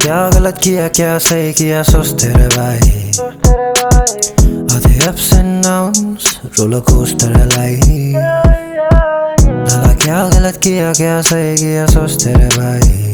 क्या गलत किया क्या सही किया सोचते रहे भाई। आधे ups and downs roller coaster है लाइफ। लगा क्या गलत किया क्या सही किया सोचते रहे भाई।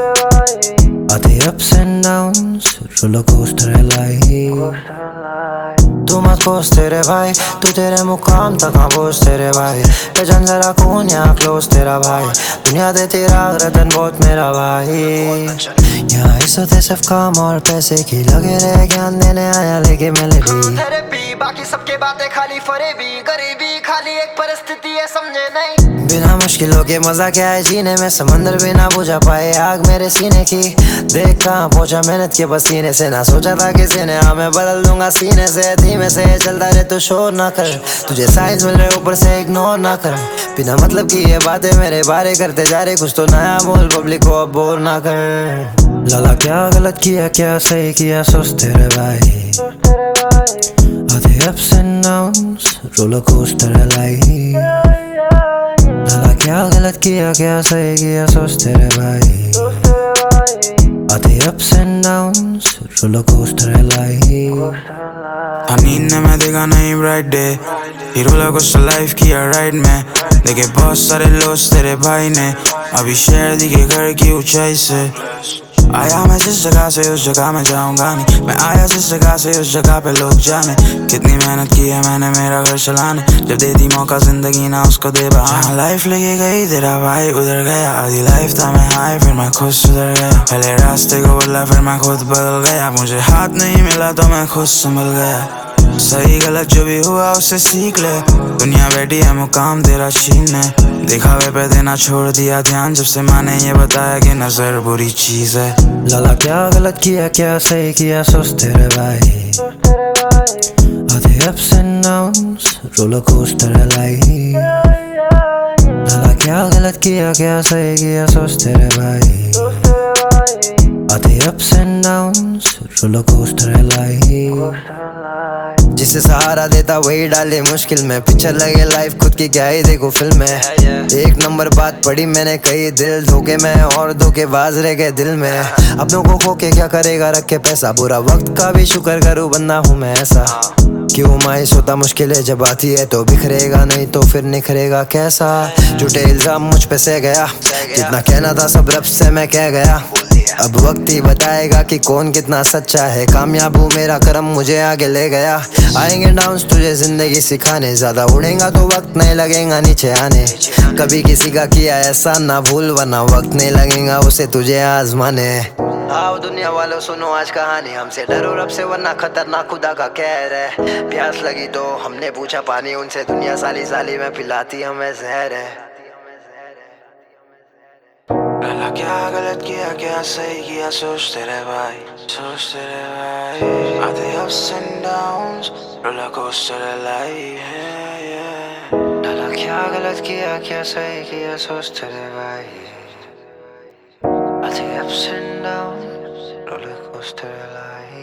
आधे ups and downs roller coaster है लाइफ। तू मत पोस तेरे भाई, तू तेरे मुकाम तक पहुंच तेरे भाई। पहचान जरा कौन यहाँ क्लोज तेरा भाई। दुनिया दे तेरा रतन बहुत मेरा भाई। यहाँ इज्जत है सिर्फ काम और पैसे की, लगे रहे ज्ञान देने आया लेके मेलेडी। थेरेपी बाकी सबके बातें खाली फरेबी, गरीबी खाली एक परिस्थिति है समझे नहीं। बिना मुश्किलों के मजा क्या है जीने में, समंदर भी ना बुझा पाए आग मेरे सीने की। देख कहाँ पहुंचा मेहनत के पसीने से, ना सोचा था किसी ने हाँ मैं बदल दूंगा सीने से। धीमे से चलता रहे तो शोर ना कर, तुझे साइंस मिल रहे ऊपर से इग्नोर ना कर। बिना मतलब की ये बातें मेरे बारे करते जा रहे, कुछ तो नया बोल पब्लिक को अब बोर ना कर। लाला क्या गलत किया क्या सही किया सोचते रहे भाई। आधे ups and downs roller coaster है लाइफ। लाला क्या गलत किया क्या सही किया सोचते रहे भाई। आधे ups and downs roller coaster है लाइफ। नींद ने मैं देखा नहीं ब्राइट डे, ये रोलर कोस्टर लाइफ किया राइड में। देखे बहुत सारे लॉस तेरे भाई ने, अभी शहर दिखे घर की ऊंचाई से। आया मैं जिस जगह से उस जगह में जाऊंगा नहीं, मैं आया जिस जगह से उस जगह पे लोग जाने। कितनी मेहनत की है मैंने मेरा घर चलाने, जब दे दी मौका जिंदगी ना उसको दे बहाना। लाइफ लेके गई तेरा भाई उधर गया, आधी लाइफ था मैं हाई फिर मैं खुद सुधर गया। पहले रास्ते को बोला फिर मैं खुद बदल गया, मुझे हाथ नहीं मिला तो मैं खुद संभल गया। सही गलत जो भी हुआ उससे सीख ले, दुनिया बैठी है मुकाम तेरा छीनने। दिखावे पे देना छोड़ दिया ध्यान, जब से माँ ने ये बताया कि नजर बुरी चीज है। लाला क्या गलत किया क्या सही किया सोचते रहे भाई। आधे ups and downs roller coaster है लाइफ। लाला क्या गलत किया क्या सही किया सोचते रहे भाई। आधे ups and downs roller coaster है लाइफ। जिसे सहारा देता वही डाले मुश्किल में, पिक्चर लगे लाइफ खुद की क्या ही देखो फिल्म में। एक नंबर बात पड़ी मैंने कई, दिल धोखे में और धोखेबाज रह गए दिल में। अपनों को खो के क्या करेगा रख के पैसा, बुरा वक्त का भी शुक्र करूँ बंदा हूँ मैं ऐसा। क्यों मायूस होता मुश्किलें जब आती है तो बिखरेगा नहीं तो फिर निखरेगा कैसा। झूठे इल्जाम मुझ पे सह गया, जितना कहना था सब रब से मैं कह गया। अब वक्त ही बताएगा कि कौन कितना सच्चा है, कामयाब हूँ मेरा करम मुझे आगे ले गया। आएंगे डाउन्स तुझे जिंदगी सिखाने, ज्यादा उड़ेगा तो वक्त नहीं लगेगा नीचे आने। कभी किसी का किया ऐसा ना भूल, वरना वक्त नहीं लगेगा उसे तुझे आजमाने। आओ दुनिया वालों सुनो आज कहानी, हमसे डरो रब से वरना खतरनाक खुदा का कहर है। प्यास लगी तो हमने पूछा पानी उनसे, दुनिया साली साली में पिलाती हमें जहर है। लाला क्या गलत किया क्या सही किया सोचते रहे भाई, सोचते रहे भाई। आधे ups and downs roller coaster है लाइफ। लाला क्या गलत किया क्या सही किया सोचते रहे भाई। आधे ups and downs roller coaster है लाइफ।